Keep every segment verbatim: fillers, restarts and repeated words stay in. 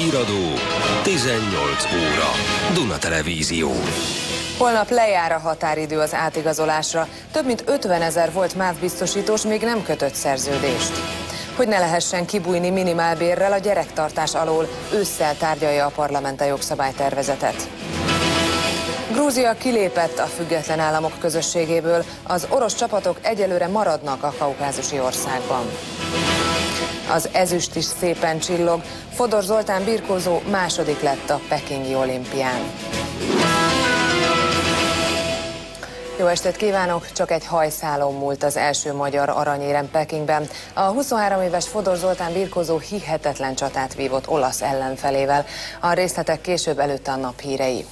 Híradó, tizennyolc óra, Duna Televízió. Holnap lejár a határidő az átigazolásra. Több mint ötvenezer volt MÁV biztosítós még nem kötött szerződést. Hogy ne lehessen kibújni minimálbérrel a gyerektartás alól, ősszel tárgyalja a parlament a jogszabálytervezetet. Grúzia kilépett a független államok közösségéből, az orosz csapatok egyelőre maradnak a kaukázusi országban. Az ezüst is szépen csillog, Fodor Zoltán birkózó második lett a pekingi olimpián. Jó estét kívánok! Csak egy hajszálon múlt az első magyar aranyérem Pekingben. A huszonhárom éves Fodor Zoltán birkózó hihetetlen csatát vívott olasz ellenfelével. A részletek később, előtte a nap hírei.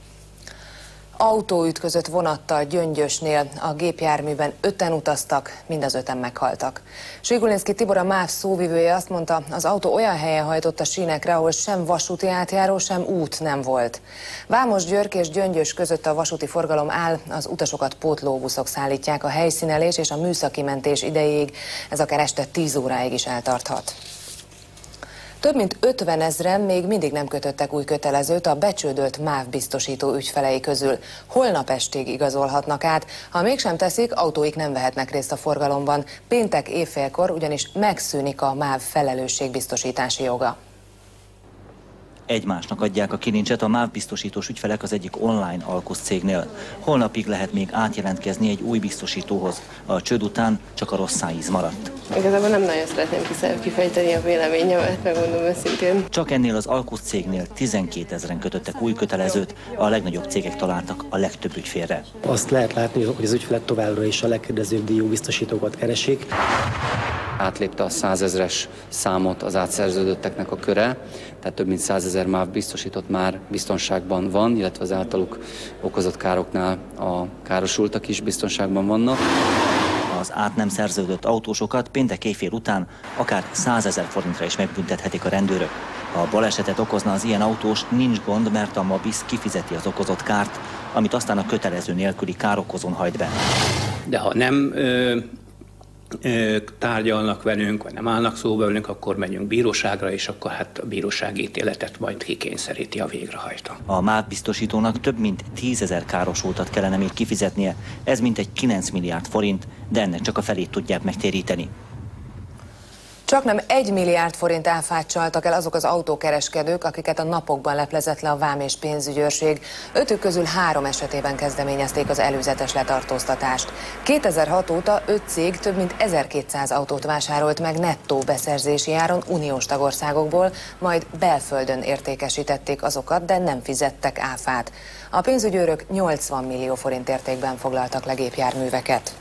Autó ütközött vonattal Gyöngyösnél, a gépjárműben öten utaztak, mind az öten meghaltak. Sigulinszky Tibor, a MÁV szóvivője azt mondta, az autó olyan helyen hajtott a sínekre, ahol sem vasúti átjáró, sem út nem volt. Vámosgyörgy és Gyöngyös között a vasúti forgalom áll, az utasokat pótlóbuszok szállítják a helyszínelés és a műszaki mentés idejéig, ez akár este tíz óráig is eltarthat. Több mint ötvenezren még mindig nem kötöttek új kötelezőt a becsődölt MÁV biztosító ügyfelei közül. Holnap estig igazolhatnak át, ha mégsem teszik, autóik nem vehetnek részt a forgalomban. Péntek éjfélkor ugyanis megszűnik a MÁV felelősségbiztosítási joga. Egymásnak adják a kilincset a MÁV biztosítós ügyfelek az egyik online alkuszcégnél. Holnapig lehet még átjelentkezni egy új biztosítóhoz. A csőd után csak a rossz szájíz maradt. Igazából nem nagyon szeretném kifejteni a véleményemet, megmondom őszintén. Csak ennél az alkuszcégnél tizenkétezren kötöttek új kötelezőt, a legnagyobb cégek találtak a legtöbb ügyfélre. Azt lehet látni, hogy az ügyfelek továbbra is a legkérdezőbb díjú biztosítókat keresik. Átlépte a százezres számot az átszerződötteknek a köre, tehát több mint százezer MÁV biztosított már biztonságban van, illetve az általuk okozott károknál a károsultak is biztonságban vannak. Az át nem szerződött autósokat péntek éjfél után akár százezer forintra is megbüntethetik a rendőrök. Ha balesetet okozna az ilyen autós, nincs gond, mert a MABISZ kifizeti az okozott kárt, amit aztán a kötelező nélküli károkozón hajt be. De ha nem ö, ö, tárgyalnak velünk, vagy nem állnak szóba velünk, akkor megyünk bíróságra, és akkor hát a bírósági ítéletet majd kikényszeríti a végrehajtó. A MÁV biztosítónak több mint tízezer károsultat kellene még kifizetnie, ez mintegy kilenc milliárd forint, de ennek csak a felét tudják megtéríteni. Csaknem egy milliárd forint áfát csaltak el azok az autókereskedők, akiket a napokban leplezett le a vám és pénzügyőrség. Ötük közül három esetében kezdeményezték az előzetes letartóztatást. kétezer-hat óta öt cég több mint ezerkétszáz autót vásárolt meg nettó beszerzési áron uniós tagországokból, majd belföldön értékesítették azokat, de nem fizettek áfát. A pénzügyőrök nyolcvan millió forint értékben foglaltak le gépjárműveket.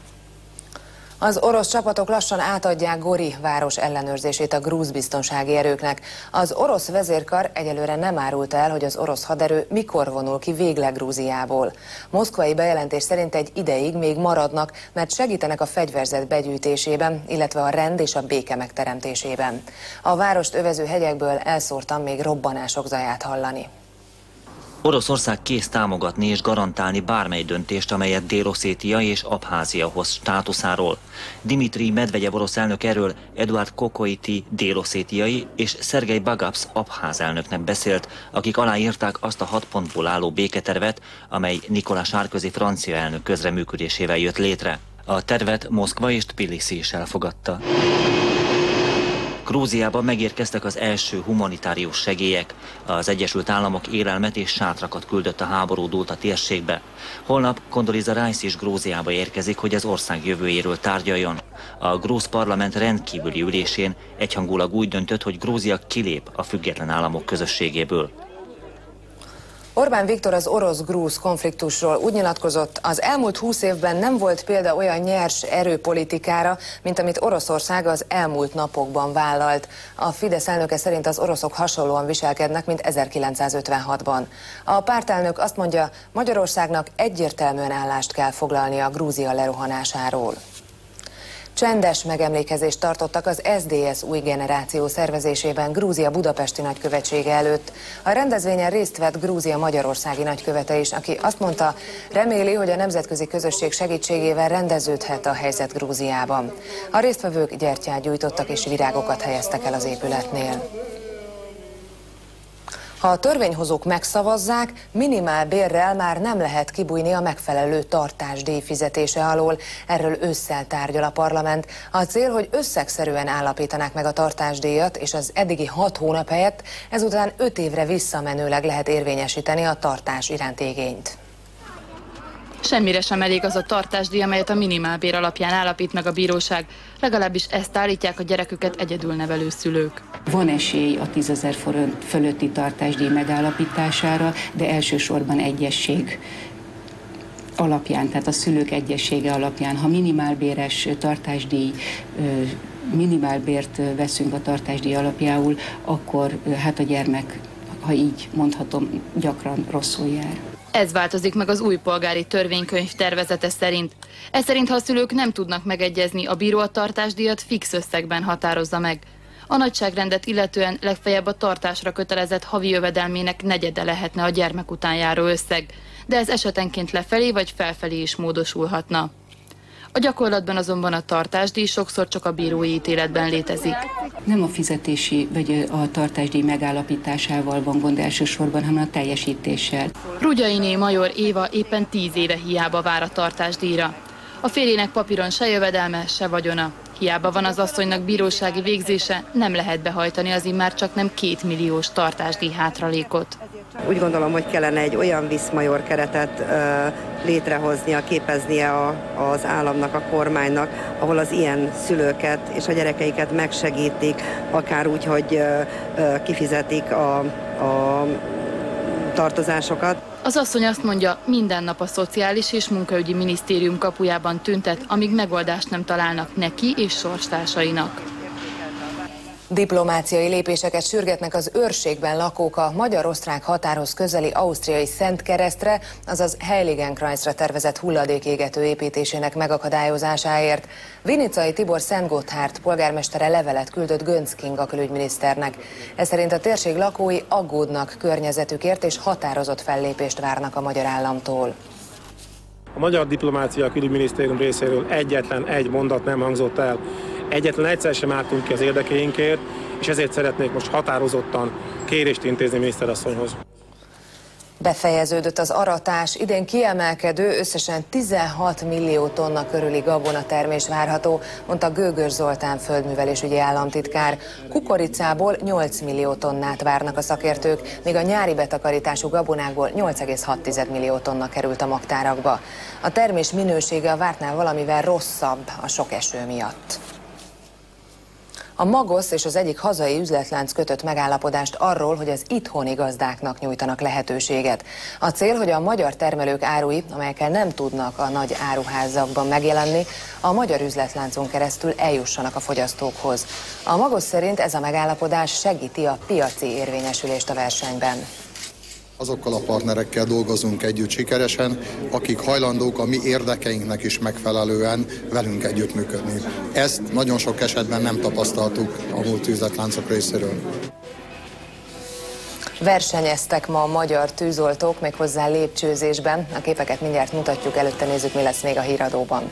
Az orosz csapatok lassan átadják Gori város ellenőrzését a grúz biztonsági erőknek. Az orosz vezérkar egyelőre nem árulta el, hogy az orosz haderő mikor vonul ki végleg Grúziából. Moszkvai bejelentés szerint egy ideig még maradnak, mert segítenek a fegyverzet begyűjtésében, illetve a rend és a béke megteremtésében. A várost övező hegyekből elszórtan még robbanások zaját hallani. Oroszország kész támogatni és garantálni bármely döntést, amelyet Dél-Oszétia és Abházia hoz státuszáról. Dmitrij Medvegyev orosz elnök erről Eduard Kokoiti dél-oszétiai és Szergej Bagapsz abház elnöknek beszélt, akik aláírták azt a hat pontból álló béketervet, amely Nicolas Sarkozy francia elnök közreműködésével jött létre. A tervet Moszkva és Tbiliszi is elfogadta. Grúziában megérkeztek az első humanitárius segélyek. Az Egyesült Államok élelmet és sátrakat küldött a háború dúlt a térségbe. Holnap Condoleezza Rice is Grúziába érkezik, hogy az ország jövőjéről tárgyaljon. A grúz parlament rendkívüli ülésén egyhangulag úgy döntött, hogy Grúzia kilép a független államok közösségéből. Orbán Viktor az orosz-grúz konfliktusról úgy nyilatkozott, az elmúlt húsz évben nem volt példa olyan nyers erőpolitikára, mint amit Oroszország az elmúlt napokban vállalt. A Fidesz elnöke szerint az oroszok hasonlóan viselkednek, mint ezerkilencszázötvenhatban. A pártelnök azt mondja, Magyarországnak egyértelműen állást kell foglalnia a Grúzia lerohanásáról. Csendes megemlékezést tartottak az es zé dé es új generáció szervezésében Grúzia budapesti nagykövetsége előtt. A rendezvényen részt vett Grúzia magyarországi nagykövete is, aki azt mondta, reméli, hogy a nemzetközi közösség segítségével rendeződhet a helyzet Grúziában. A résztvevők gyertyát gyújtottak és virágokat helyeztek el az épületnél. Ha a törvényhozók megszavazzák, minimálbérrel már nem lehet kibújni a megfelelő tartásdíj fizetése alól. Erről ősszel tárgyal a parlament. A cél, hogy összegszerűen állapítanák meg a tartásdíjat, és az eddigi hat hónap helyett ezután öt évre visszamenőleg lehet érvényesíteni a tartás iránti igényt. Semmire sem elég az a tartásdíj, amelyet a minimálbér alapján állapít meg a bíróság. Legalábbis ezt állítják a gyereküket egyedül nevelő szülők. Van esély a tízezer forint fölötti tartásdíj megállapítására, de elsősorban egyesség alapján, tehát a szülők egyessége alapján. Ha minimálbéres tartásdíj, minimálbért veszünk a tartásdíj alapjául, akkor hát a gyermek, ha így mondhatom, gyakran rosszul jár. Ez változik meg az új polgári törvénykönyv tervezete szerint. Ez szerint, ha a szülők nem tudnak megegyezni, a bíró a tartásdíjat fix összegben határozza meg. A nagyságrendet illetően legfeljebb a tartásra kötelezett havi jövedelmének negyede lehetne a gyermek után járó összeg, de ez esetenként lefelé vagy felfelé is módosulhatna. A gyakorlatban azonban a tartásdíj sokszor csak a bírói ítéletben létezik. Nem a fizetési vagy a tartásdíj megállapításával van gond elsősorban, hanem a teljesítéssel. Rugyainé major Éva éppen tíz éve hiába vár a tartásdíjra. A férjének papíron se jövedelme, se vagyona. Hiába van az asszonynak bírósági végzése, nem lehet behajtani az immár csak nem két milliós tartásdíj hátralékot. Úgy gondolom, hogy kellene egy olyan viszmajor keretet ö, létrehoznia, képeznie a, az államnak, a kormánynak, ahol az ilyen szülőket és a gyerekeiket megsegítik, akár úgy, hogy ö, ö, kifizetik a, a tartozásokat. Az asszony azt mondja, minden nap a Szociális és Munkaügyi Minisztérium kapujában tüntet, amíg megoldást nem találnak neki és sorstársainak. Diplomáciai lépéseket sürgetnek az őrségben lakók a magyar-osztrák határhoz közeli ausztriai Szentkeresztre, azaz Heiligenkreuzra tervezett hulladékégető építésének megakadályozásáért. Vinicai Tibor Szentgotthárd polgármestere levelet küldött Göncz Kinga külügyminiszternek. Ez szerint a térség lakói aggódnak környezetükért és határozott fellépést várnak a magyar államtól. A magyar diplomácia a külügyminisztérium részéről egyetlen egy mondat nem hangzott el. Egyetlen egyszer sem álltunk ki az érdekeinkért, és ezért szeretnék most határozottan kérést intézni miniszterasszonyhoz. Befejeződött az aratás, idén kiemelkedő, összesen tizenhat millió tonna körüli gabonatermés várható, mondta Gőgös Zoltán földművelésügyi államtitkár. Kukoricából nyolc millió tonnát várnak a szakértők, míg a nyári betakarítású gabonákból nyolc egész hat millió tonna került a magtárakba. A termés minősége a vártnál valamivel rosszabb a sok eső miatt. A Magosz és az egyik hazai üzletlánc kötött megállapodást arról, hogy az itthoni gazdáknak nyújtanak lehetőséget. A cél, hogy a magyar termelők árui, amelyekkel nem tudnak a nagy áruházakban megjelenni, a magyar üzletláncon keresztül eljussanak a fogyasztókhoz. A Magosz szerint ez a megállapodás segíti a piaci érvényesülést a versenyben. Azokkal a partnerekkel dolgozunk együtt sikeresen, akik hajlandók a mi érdekeinknek is megfelelően velünk együttműködni. Ezt nagyon sok esetben nem tapasztaltuk a múlt üzletláncok részéről. Versenyeztek ma a magyar tűzoltók, méghozzá lépcsőzésben. A képeket mindjárt mutatjuk, előtte nézzük, mi lesz még a híradóban.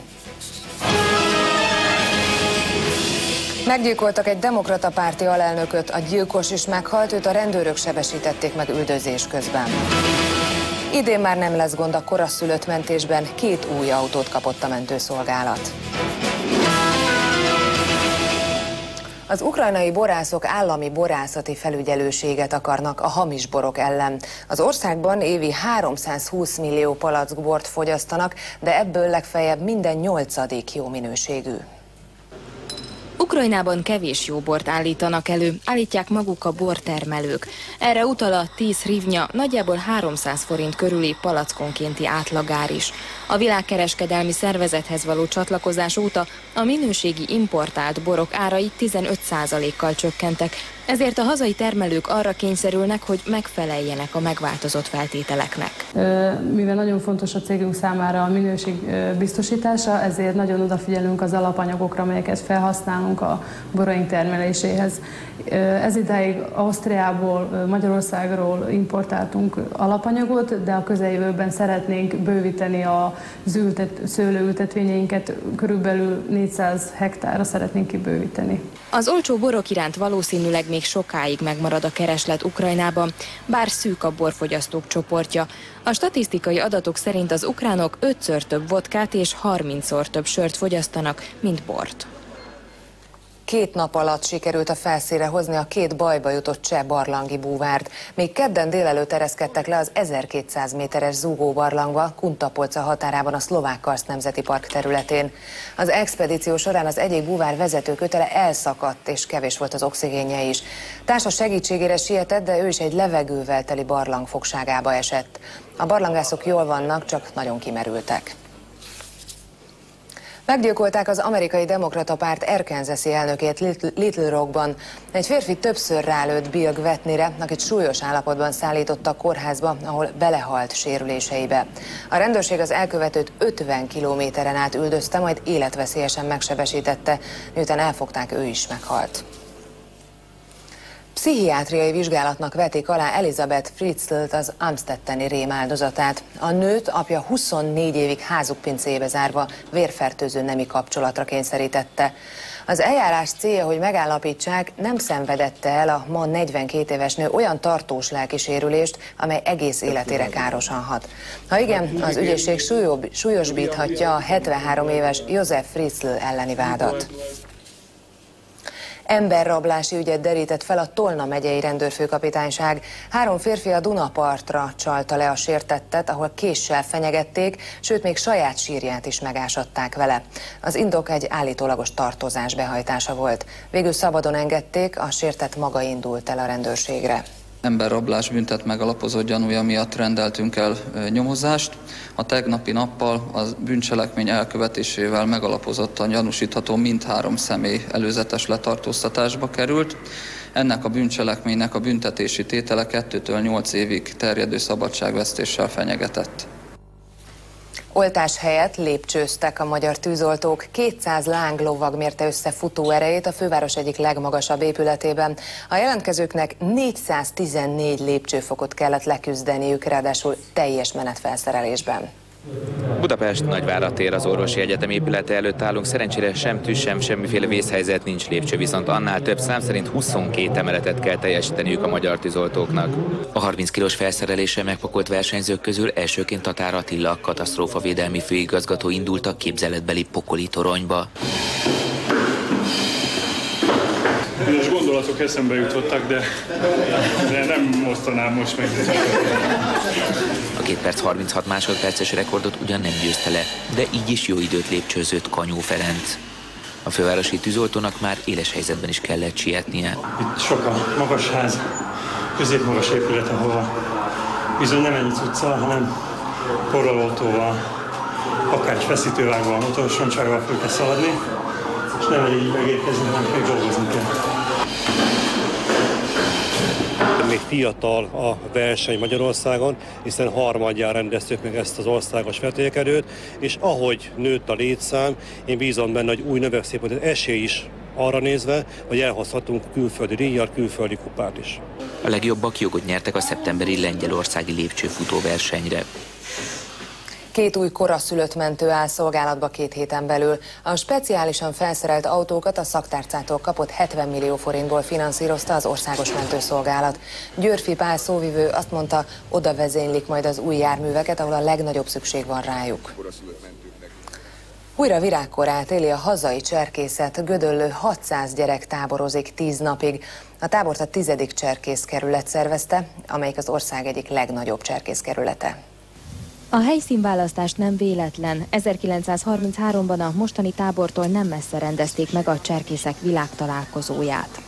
Meggyilkoltak egy demokrata párti alelnököt, a gyilkos is meghalt, őt a rendőrök sebesítették meg üldözés közben. Idén már nem lesz gond a koraszülött mentésben, két új autót kapott a mentőszolgálat. Az ukrajnai borászok állami borászati felügyelőséget akarnak a hamis borok ellen. Az országban évi háromszázhúsz millió palack bort fogyasztanak, de ebből legfeljebb minden nyolcadik jó minőségű. Ukrajnában kevés jó bort állítanak elő, állítják maguk a bortermelők. Erre utal a tíz hrivnya, nagyjából háromszáz forint körüli palackonkénti átlagár is. A világkereskedelmi szervezethez való csatlakozás óta a minőségi importált borok árai tizenöt százalékkal csökkentek, ezért a hazai termelők arra kényszerülnek, hogy megfeleljenek a megváltozott feltételeknek. Mivel nagyon fontos a cégünk számára a minőség biztosítása, ezért nagyon odafigyelünk az alapanyagokra, amelyeket felhasználunk a boraink termeléséhez. Ez idáig Ausztriából, Magyarországról importáltunk alapanyagot, de a közeljövőben szeretnénk bővíteni a szőlőültetvényeinket, körülbelül négyszáz hektárra szeretnénk kibővíteni. Az olcsó borok iránt valószínűleg még még sokáig megmarad a kereslet Ukrajnában, bár szűk a borfogyasztók csoportja. A statisztikai adatok szerint az ukránok ötször több vodkát és harmincszor több sört fogyasztanak, mint bort. Két nap alatt sikerült a felszínre hozni a két bajba jutott cseh barlangi búvárt. Még kedden délelőtt ereszkedtek le az ezerkétszáz méteres zúgóbarlangba, Kunta-Polca határában a Szlovák-Karsz Nemzeti Park területén. Az expedíció során az egyik búvár vezető kötele elszakadt, és kevés volt az oxigénje is. Társa segítségére sietett, de ő is egy levegővel teli barlang fogságába esett. A barlangászok jól vannak, csak nagyon kimerültek. Meggyilkolták az amerikai demokrata párt Arkansas-i elnökét Little Rockban. Egy férfi többször rálőtt Bill Gvetnire, akit súlyos állapotban szállítottak kórházba, ahol belehalt sérüléseibe. A rendőrség az elkövetőt ötven kilométeren át üldözte, majd életveszélyesen megsebesítette, miután elfogták, ő is meghalt. Pszichiátriai vizsgálatnak vetik alá Elizabeth Fritzl-t, az amstetteni rém áldozatát. A nőt apja huszonnégy évig házuk pincébe zárva vérfertőző nemi kapcsolatra kényszerítette. Az eljárás célja, hogy megállapítsák, nem szenvedette el a ma negyvenkét éves nő olyan tartós lelkisérülést, amely egész életére károsan hat. Ha igen, az ügyészség súlyosbíthatja a hetvenhárom éves Josef Fritzl elleni vádat. Emberrablási ügyet derített fel a Tolna megyei rendőrfőkapitányság. Három férfi a Dunapartra csalta le a sértettet, ahol késsel fenyegették, sőt még saját sírját is megásatták vele. Az indok egy állítólagos tartozás behajtása volt. Végül szabadon engedték, a sértett maga indult el a rendőrségre. Emberrablás büntet megalapozott gyanúja miatt rendeltünk el nyomozást. A tegnapi nappal a bűncselekmény elkövetésével megalapozottan gyanúsítható mindhárom személy előzetes letartóztatásba került. Ennek a bűncselekménynek a büntetési tétele kettőtől nyolc évig terjedő szabadságvesztéssel fenyegetett. Oltás helyett lépcsőztek a magyar tűzoltók. kétszáz lánglovag mérte össze futóerejét a főváros egyik legmagasabb épületében. A jelentkezőknek négyszáztizennégy lépcsőfokot kellett leküzdeniük, ráadásul teljes menetfelszerelésben. Budapest Nagyvárad tér, az Orvosi Egyetem épülete előtt állunk. Szerencsére sem tűz, sem semmiféle vészhelyzet, nincs lépcső, viszont annál több, szám szerint huszonkét emeletet kell teljesíteniük a magyar tűzoltóknak. A harminc kilós felszereléssel megpakolt versenyzők közül elsőként Tatár Attila, katasztrófavédelmi főigazgató indult a képzeletbeli pokoli toronyba. Bizonyos gondolatok eszembe jutottak, de, de nem osztanám most meg. A két perc harminchat másodperces rekordot ugyan nem győzte le, de így is jó időt lépcsőzött Kanyó Ferenc. A fővárosi tűzoltónak már éles helyzetben is kellett sietnie. Itt sok a magas ház, középmagas épület, ahova bizony nem ennyi cuccal, hanem porralótóval, akár egy feszítővágóval, motorosoncsával föl kell szaladni, és nem elég így megérkezni, hanem még dolgozni kell. Még fiatal a verseny Magyarországon, hiszen harmadjára rendeztük meg ezt az országos vetélkedőt, és ahogy nőtt a létszám, én bízom benne, hogy új növekszik, hogy az esély is arra nézve, hogy elhozhatunk külföldi díjjal, külföldi kupát is. A legjobbak jogot nyertek a szeptemberi lengyelországi lépcsőfutó versenyre. Két új koraszülött mentő áll szolgálatba két héten belül. A speciálisan felszerelt autókat a szaktárcától kapott hetven millió forintból finanszírozta az Országos Mentőszolgálat. Győrfi Pál szóvivő azt mondta, oda vezénylik majd az új járműveket, ahol a legnagyobb szükség van rájuk. Újra virágkorát éli a hazai cserkészet, Gödöllő hatszáz gyerek táborozik tíz napig. A tábort a tizedik cserkészkerület szervezte, amelyik az ország egyik legnagyobb cserkészkerülete. A helyszínválasztás nem véletlen. ezerkilencszázharmincháromban a mostani tábortól nem messze rendezték meg a cserkészek világtalálkozóját.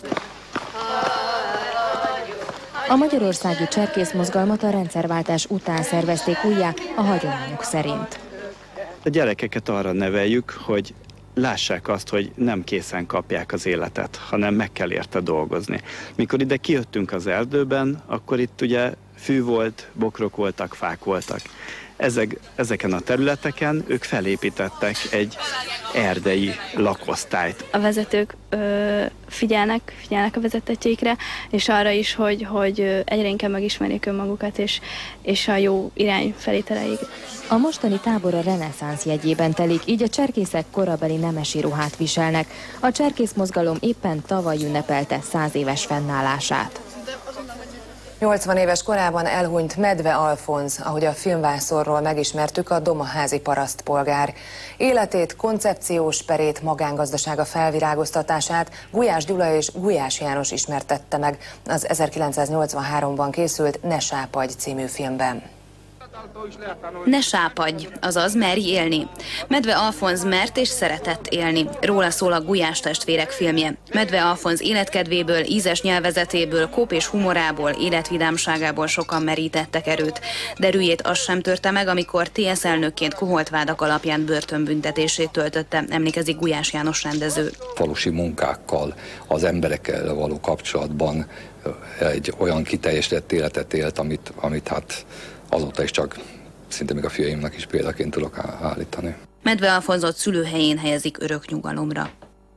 A magyarországi cserkészmozgalmat a rendszerváltás után szervezték újjá a hagyományok szerint. A gyerekeket arra neveljük, hogy lássák azt, hogy nem készen kapják az életet, hanem meg kell érte dolgozni. Mikor ide kijöttünk az erdőben, akkor itt ugye fű volt, bokrok voltak, fák voltak. ezek, ezeken a területeken ők felépítettek egy erdei lakosztályt. A vezetők ö, figyelnek, figyelnek a vezetettségre, és arra is, hogy, hogy egyre inkább megismerjék önmagukat, és, és a jó irány felé tereljék. A mostani tábor a reneszánsz jegyében telik, így a cserkészek korabeli nemesi ruhát viselnek. A cserkész mozgalom éppen tavaly ünnepelte száz éves fennállását. nyolcvan éves korában elhunyt Medve Alfonz, ahogy a filmvászorról megismertük, a domaházi parasztpolgár. Életét, koncepciós perét, magángazdasága felvirágoztatását Gulyás Gyula és Gulyás János ismertette meg az ezerkilencszáznyolcvanháromban készült Ne sápadj című filmben. Ne sápadj, azaz merj élni. Medve Alfonz mert és szeretett élni. Róla szól a Gulyás testvérek filmje. Medve Alfonz életkedvéből, ízes nyelvezetéből, kóp és humorából, életvidámságából sokan merítettek erőt. Derűjét az sem törte meg, amikor té es elnökként koholt vádak alapján börtönbüntetését töltötte, emlékezik Gulyás János rendező. Falusi munkákkal, az emberekkel való kapcsolatban egy olyan kiteljesedett életet élt, amit, amit hát azóta is csak szinte még a fiaimnak is példaként tudok állítani. Medve Alfonzot szülőhelyén helyezik örök nyugalomra.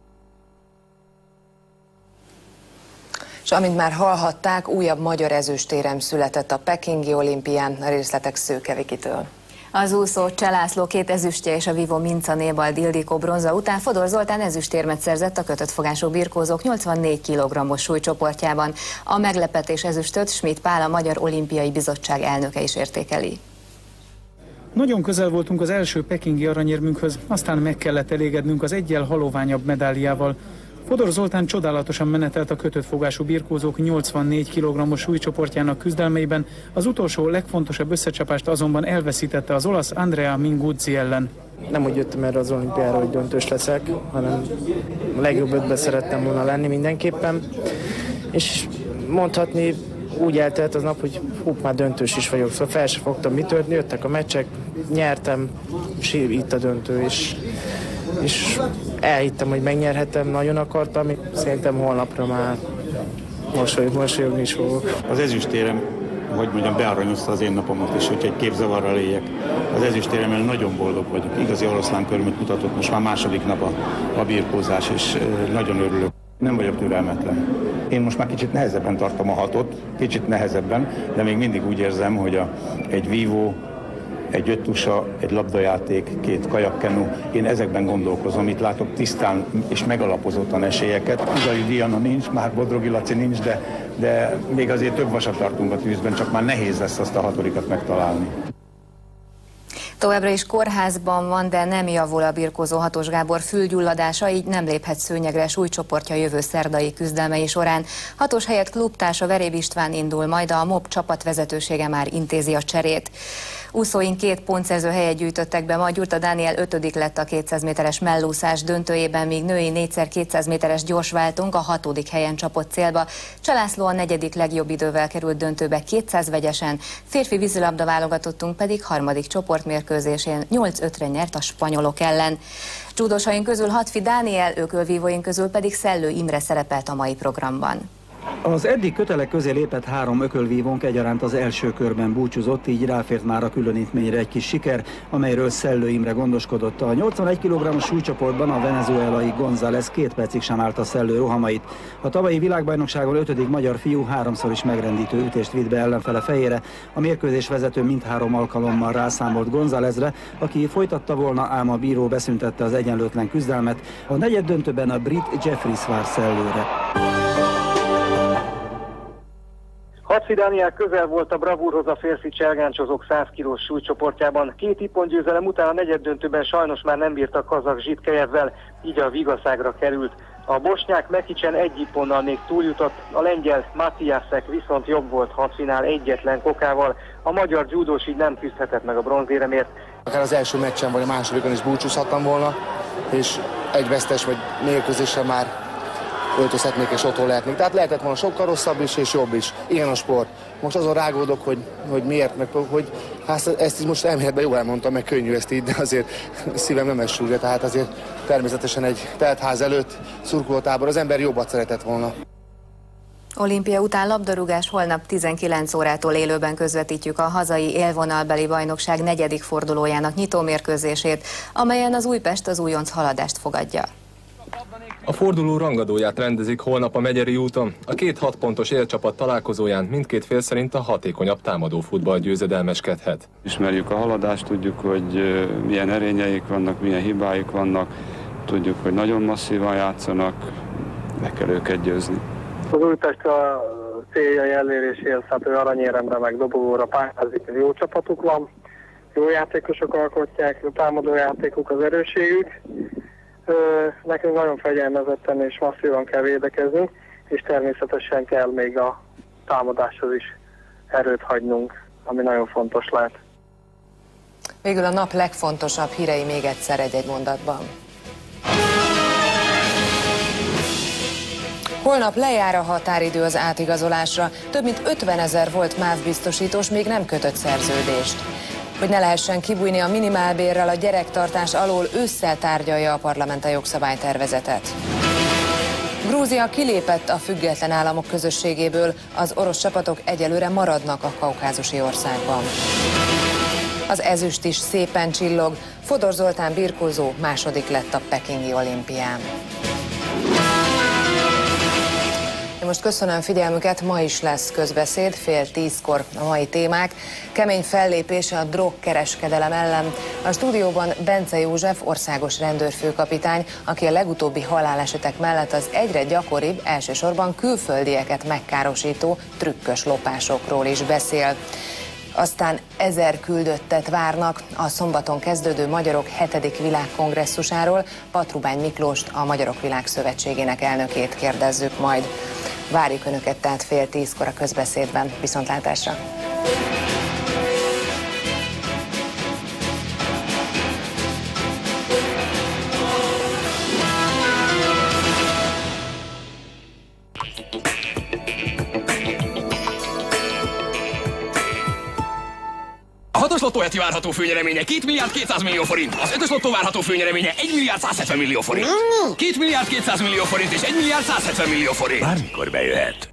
És amint már hallhatták, újabb magyar ezüstérem született a pekingi olimpián, a részletek Szőke Vikitől. Az úszó Cselászló két ezüstje és a vívó Minca Nébald Ildikó bronza után Fodor Zoltán ezüstérmet szerzett a kötött fogású birkózók nyolcvannégy kilogrammos súlycsoportjában. A meglepetés ezüstöt Schmidt Pál, a Magyar Olimpiai Bizottság elnöke is értékeli. Nagyon közel voltunk az első pekingi aranyérmünkhöz, aztán meg kellett elégednünk az eggyel haloványabb medáliával. Fodor Zoltán csodálatosan menetelt a kötött fogású birkózók nyolcvannégy kilogrammos súlycsoportjának küzdelmeiben, az utolsó legfontosabb összecsapást azonban elveszítette az olasz Andrea Minguzzi ellen. Nem úgy jöttem erre az olimpiára, hogy döntős leszek, hanem a legjobb ötben szerettem volna lenni mindenképpen. És mondhatni úgy eltelt az nap, hogy hú, már döntős is vagyok, szóval fel sem fogtam mit törni, jöttek a meccsek, nyertem, és itt a döntő, és, és elhittem, hogy megnyerhetem, nagyon akartam, szerintem holnapra már mosolyog, mosolyogni is fogok. Az ezüstérem, hogy mondjam, bearanyozta az én napomat is, hogy egy képzavarral éljek. Az ezüstéremmel nagyon boldog vagyok, igazi oroszlán körmöt mutatott, most már második nap a, a birkózás, és nagyon örülök. Nem vagyok türelmetlen. Én most már kicsit nehezebben tartom a hatot, kicsit nehezebben, de még mindig úgy érzem, hogy a, egy vívó, egy öttusa, egy labdajáték, két kajakkenu, én ezekben gondolkozom, itt látok tisztán és megalapozottan esélyeket. Uzai Diana nincs, már Bodrogi Laci nincs, de, de még azért több vasat tartunk a tűzben, csak már nehéz lesz azt a hatodikat megtalálni. Továbbra is kórházban van, de nem javul a birkózó Hatos Gábor fülgyulladása, így nem léphet szőnyegre súlycsoportja jövő szerdai küzdelmei során. Hatos helyett klubtársa Veréb István indul, majd a MOB csapatvezetősége már intézi a cserét. Úszóink két pontszerző helyet gyűjtöttek be, ma Gyurta Dániel ötödik lett a kétszáz méteres mellúszás döntőjében, míg női négyszer kétszáz méteres gyorsváltunk a hatodik helyen csapott célba. Cselászló a negyedik legjobb idővel került döntőbe kétszáz vegyesen, férfi vízilabda válogatottunk pedig harmadik csoportmérkőzésén nyolc ötre nyert a spanyolok ellen. Csúdosaink közül Hatfi Dániel, ökölvívóink közül pedig Szellő Imre szerepelt a mai programban. Az eddig kötelek közé lépett három ökölvívónk egyaránt az első körben búcsúzott, így ráfért már a különítményre egy kis siker, amelyről Szellő Imre gondoskodott. A nyolcvanegy kilogrammos súlycsoportban a venezuelai González két percig sem állt a Szellő rohamait. A tavalyi világbajnokságon ötödik magyar fiú háromszor is megrendítő ütést vitt be ellenfele fejére. A mérkőzés vezető mindhárom alkalommal rászámolt Gonzálezre, aki folytatta volna, ám a bíró beszüntette az egyenlőtlen küzdelmet. A negyed döntőben a brit Jeffries vár Szellőre. Hatfi Dániel közel volt a bravúrhoz a férfi cselgáncsozók száz kilós súlycsoportjában. Két ippon-győzelem után a negyeddöntőben sajnos már nem bírt a kazak Zsitkejevvel, így a vigaszágra került. A bosnyák Mekicsen egy ipponnal még túljutott, a lengyel Matthiasek viszont jobb volt Hatfinál egyetlen kokával. A magyar dzsúdós így nem küzdhetett meg a bronzéremért. Akár az első meccsen vagy a másodikon is búcsúzhattam volna, és egy vesztes vagy mérkőzéssel már öltözhetnék és otthon lehetnék. Tehát lehetett volna sokkal rosszabb is és jobb is. Ilyen a sport. Most azon rágódok, hogy, hogy miért, meg hogy hát ezt is most elméletben jól elmondtam, meg könnyű ezt így, de azért szívem nem ez súrja. Tehát azért természetesen egy teltház előtt szurkolótábor az ember jobbat szeretett volna. Olimpia után labdarúgás, holnap tizenkilenc órától élőben közvetítjük a hazai élvonalbeli bajnokság negyedik fordulójának nyitómérkőzését, amelyen az Újpest az újonc Haladást fogadja. A forduló rangadóját rendezik holnap a Megyeri úton. A két hat pontos élcsapat találkozóján mindkét fél szerint a hatékonyabb támadó futball győzedelmeskedhet. Ismerjük a Haladást, tudjuk, hogy milyen erényeik vannak, milyen hibáik vannak, tudjuk, hogy nagyon masszívan játszanak, meg kell őket győzni. Az Újpest a céljai eléréséhez, hát ő aranyéremre meg dobogóra pályázik, jó csapatuk van, jó játékosok alkotják, a támadó játékuk az erősségük. Nekünk nagyon fegyelmezetten és masszívan kell védekezni, és természetesen kell még a támadáshoz is erőt hagynunk, ami nagyon fontos lehet. Végül a nap legfontosabb hírei még egyszer egy-egy mondatban. Holnap lejár a határidő az átigazolásra. Több mint ötvenezer volt MÁV biztosítós még nem kötött szerződést. Hogy ne lehessen kibújni a minimálbérrel, a gyerektartás alól ősszel tárgyalja a parlament a jogszabálytervezetet. Grúzia kilépett a független államok közösségéből, az orosz csapatok egyelőre maradnak a kaukázusi országban. Az ezüst is szépen csillog, Fodor Zoltán birkózó második lett a pekingi olimpián. Most köszönöm figyelmüket, ma is lesz közbeszéd, fél tízkor a mai témák. Kemény fellépés a drogkereskedelem ellen. A stúdióban Bence József, országos rendőrfőkapitány, aki a legutóbbi halálesetek mellett az egyre gyakoribb, elsősorban külföldieket megkárosító trükkös lopásokról is beszél. Aztán ezer küldöttet várnak a szombaton kezdődő Magyarok hetedik világkongresszusáról. Patrubány Miklóst, a Magyarok Világszövetségének elnökét kérdezzük majd. Várjuk Önöket tehát fél tízkor a közbeszédben. Viszontlátásra! A hatos lottó heti várható főnyereménye két milliárd kétszáz millió forint, az ötös lottó várható főnyereménye egy milliárd százhetven millió forint. két milliárd kétszáz millió forint és egy milliárd százhetven millió forint. Bármikor bejöhet.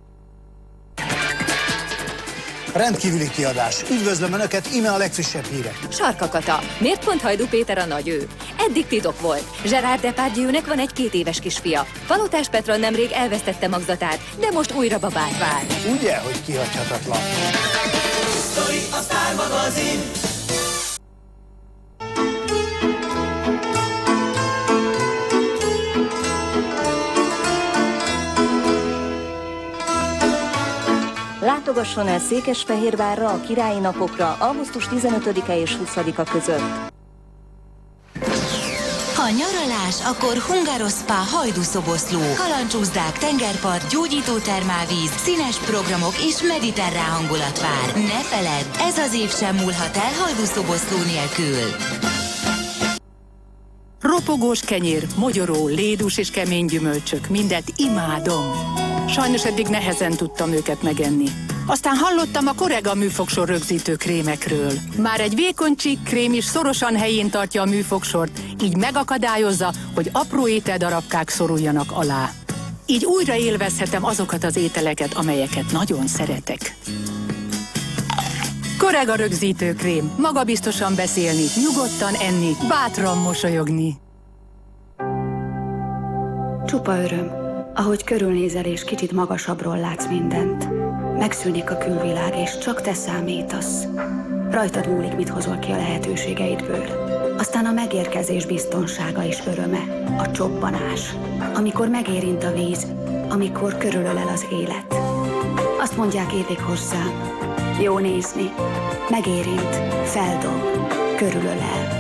Rendkívüli kiadás. Üdvözlöm Önöket, íme a legfrissebb hírek. Sarka Kata. Miért pont Hajdú Péter a nagy ő? Eddig titok volt. Gerard Depardieu-nek van egy két éves kisfia. Palotás Petra nemrég elvesztette magzatát, de most újra babát vár. Ugye, hogy kihagyhatatlan. Sztori a Sztár magazin. Látogasson el Székesfehérvárra a Királyi Napokra augusztus tizenötödike és huszadika között. Ha nyaralás, akkor Hungaroszpá Hajdú-szoboszló. Kalancsúzdák, tengerpart, gyógyító termálvíz, színes programok és mediterrán hangulat vár. Ne feledd, ez az év sem múlhat el Hajdú-szoboszló nélkül. Ropogós kenyér, mogyoró, lédus és kemény gyümölcsök, mindet imádom. Sajnos eddig nehezen tudtam őket megenni. Aztán hallottam a Korega műfogsor rögzítő krémekről. Már egy vékony csík krém is szorosan helyén tartja a műfogsort, így megakadályozza, hogy apró ételdarabkák szoruljanak alá. Így újra élvezhetem azokat az ételeket, amelyeket nagyon szeretek. Korega rögzítő krém. Magabiztosan beszélni, nyugodtan enni, bátran mosolyogni. Csupa öröm. Ahogy körülnézel és kicsit magasabbról látsz mindent. Megszűnik a külvilág, és csak te számítasz. Rajtad múlik, mit hozol ki a lehetőségeidből. Aztán a megérkezés biztonsága és öröme, a csobbanás. Amikor megérint a víz, amikor körülölel az élet. Azt mondják, élik hozzá. Jó nézni. Megérint, feldob, körülölel.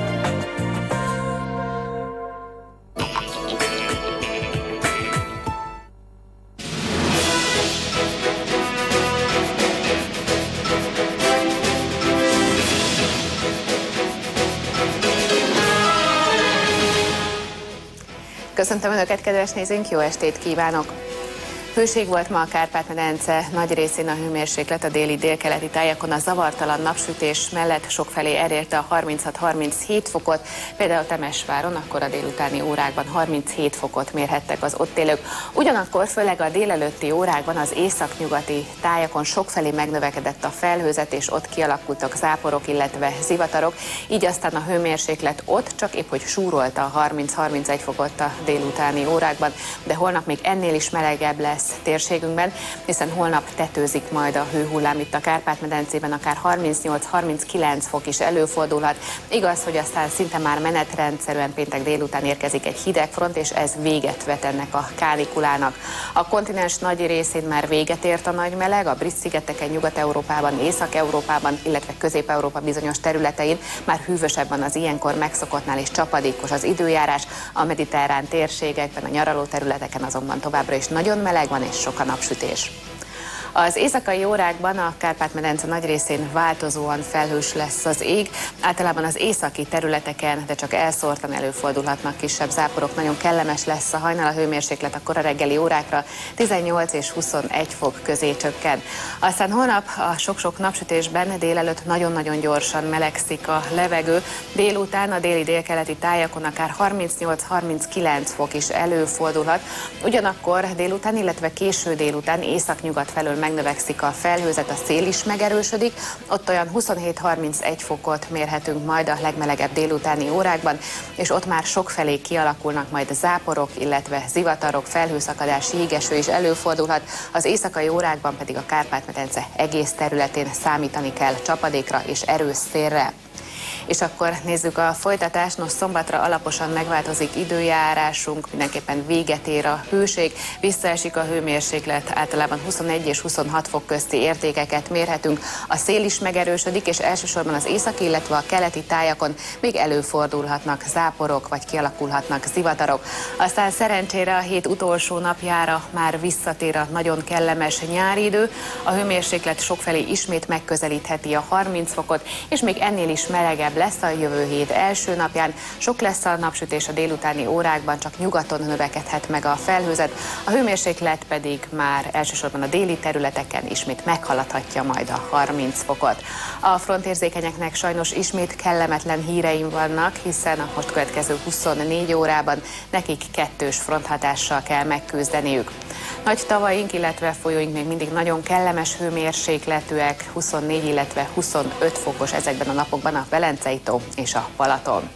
Köszöntöm Önöket, kedves nézőink, jó estét kívánok! Hőség volt ma a Kárpát-medence nagy részén a hőmérséklet, a déli délkeleti tájakon a zavartalan napsütés mellett sokfelé elérte a harminchat-harminchét fokot, például Temesváron akkor a délutáni órákban harminchét fokot mérhettek az ott élők. Ugyanakkor főleg a délelőtti órákban az északnyugati tájakon sokfelé megnövekedett a felhőzet, és ott kialakultak záporok, illetve zivatarok, így aztán a hőmérséklet ott csak épp hogy súrolta a harminc-harmincegy fokot a délutáni órákban, de holnap még ennél is melegebb lesz térségünkben, hiszen holnap tetőzik majd a hőhullám itt a Kárpát-medencében, akár harmincnyolc-harminckilenc fok is előfordulhat. Igaz, hogy aztán szinte már menetrendszerűen péntek délután érkezik egy hidegfront, és ez véget vet ennek a kánikulának. A kontinens nagy részén már véget ért a nagy meleg, a Brit-szigeteken, Nyugat-Európában, Észak-Európában, illetve Közép-Európa bizonyos területein már hűvösebb van az ilyenkor megszokottnál, és csapadékos az időjárás. A mediterrán térségekben, a nyaraló területeken azonban továbbra is nagyon meleg van, és sok a napsütés. Az éjszakai órákban a Kárpát-medence nagy részén változóan felhős lesz az ég, általában az északi területeken, de csak elszórtan előfordulhatnak kisebb záporok. Nagyon kellemes lesz a hajnal, a hőmérséklet a kora reggeli órákra tizennyolc és huszonegy fok közé csökken. Aztán holnap a sok-sok napsütésben délelőtt nagyon-nagyon gyorsan melegszik a levegő, délután a déli délkeleti tájakon akár harmincnyolc-harminckilenc fok is előfordulhat. Ugyanakkor délután, illetve késő délután északnyugat felől megnövekszik a felhőzet, a szél is megerősödik, ott olyan huszonhét-harmincegy fokot mérhetünk majd a legmelegebb délutáni órákban, és ott már sokfelé kialakulnak majd záporok, illetve zivatarok, felhőszakadás, jégeső is előfordulhat, az éjszakai órákban pedig a Kárpát-medence egész területén számítani kell csapadékra és erős szélre. És akkor nézzük a folytatást. Nos, szombatra alaposan megváltozik időjárásunk, mindenképpen véget ér a hőség, visszaesik a hőmérséklet, általában huszonegy és huszonhat fok közti értékeket mérhetünk. A szél is megerősödik, és elsősorban az északi, illetve a keleti tájakon még előfordulhatnak záporok, vagy kialakulhatnak zivatarok. Aztán szerencsére a hét utolsó napjára már visszatér a nagyon kellemes nyári idő, a hőmérséklet sokfelé ismét megközelítheti a harminc fokot, és még ennél is melegebb lesz a jövő hét első napján. Sok lesz a napsütés a délutáni órákban, csak nyugaton növekedhet meg a felhőzet, a hőmérséklet pedig már elsősorban a déli területeken ismét meghaladhatja majd a harminc fokot. A frontérzékenyeknek sajnos ismét kellemetlen híreim vannak, hiszen a most következő huszonnégy órában nekik kettős fronthatással kell megküzdeniük. Nagy tavaink, illetve folyóink még mindig nagyon kellemes hőmérsékletűek, huszonnégy, illetve huszonöt fokos ezekben a napokban a Velencei-tó és a Balaton.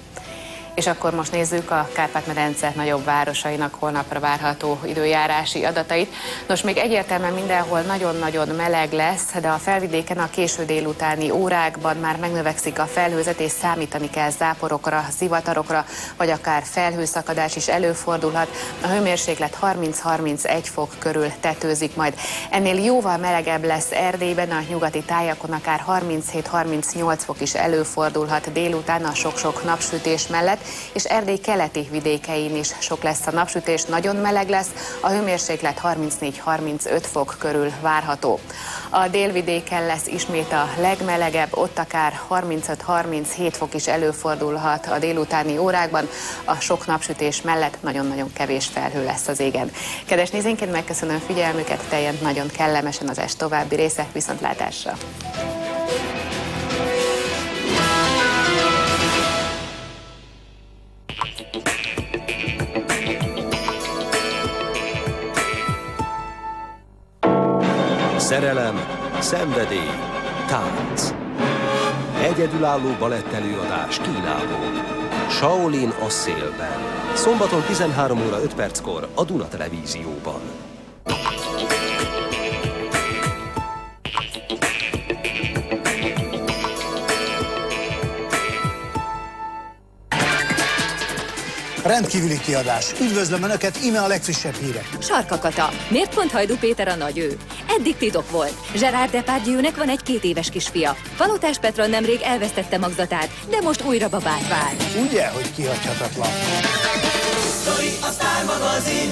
És akkor most nézzük a Kárpát-medence nagyobb városainak holnapra várható időjárási adatait. Nos, még egyértelműen mindenhol nagyon-nagyon meleg lesz, de a felvidéken a késő délutáni órákban már megnövekszik a felhőzet, és számítani kell záporokra, zivatarokra, vagy akár felhőszakadás is előfordulhat. A hőmérséklet harminc-harmincegy fok körül tetőzik majd. Ennél jóval melegebb lesz Erdélyben, a nyugati tájakon akár harminchét-harmincnyolc fok is előfordulhat délután a sok-sok napsütés mellett, és Erdély keleti vidékein is sok lesz a napsütés, nagyon meleg lesz, a hőmérséklet harmincnégy-harmincöt fok körül várható. A délvidéken lesz ismét a legmelegebb, ott akár harmincöt-harminchét fok is előfordulhat a délutáni órákban, a sok napsütés mellett nagyon-nagyon kevés felhő lesz az égen. Kedves nézőink, megköszönöm figyelmüket, teljen nagyon kellemesen az est további része, viszontlátásra! Szerelem, szenvedély, tánc. Egyedülálló balettelőadás Kínából. Shaolin a szélben. Szombaton tizenhárom óra öt perckor a Duna Televízióban. Rendkívüli kiadás. Üdvözlöm Önöket, íme a legfrissebb hírek. Sarka Kata. Miért pont Hajdú Péter a nagyő? Eddig titok volt. Gerard Depardieu-nek van egy két éves kisfia. Palotás Petra nemrég elvesztette magzatát, de most újra babát vár. Ugye, hogy kihagyhatatlan? Sztori a Sztár magazin.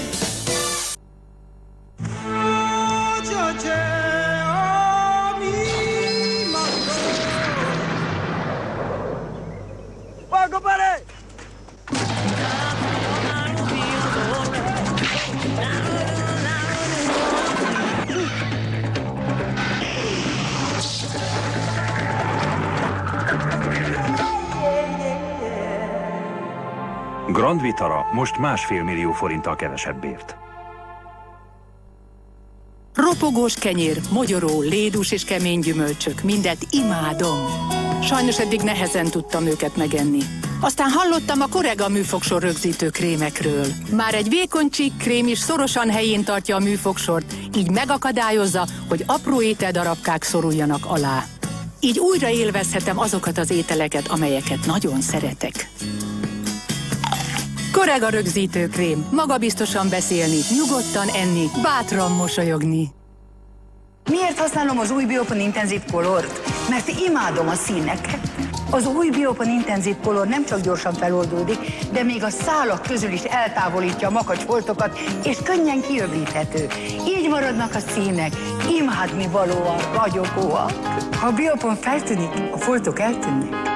Bandvitara most másfél millió forinttal kevesebbért. Ropogós kenyér, mogyoró, lédús és kemény gyümölcsök, mindet imádom. Sajnos eddig nehezen tudtam őket megenni. Aztán hallottam a Korega műfogsor rögzítő krémekről. Már egy vékony csík krém is szorosan helyén tartja a műfogsort, így megakadályozza, hogy apró ételdarabkák szoruljanak alá. Így újra élvezhetem azokat az ételeket, amelyeket nagyon szeretek. Korega rögzítő krém. Magabiztosan beszélni, nyugodtan enni, bátran mosolyogni. Miért használom az új Biopon Intenzív Colort? Mert imádom a színeket. Az új Biopon Intenzív Color nem csak gyorsan feloldódik, de még a szálak közül is eltávolítja a makacsfoltokat, és könnyen kiöblíthető. Így maradnak a színek, imádni valóan ragyogóak. Ha a Biopon feltűnik, a foltok eltűnnek.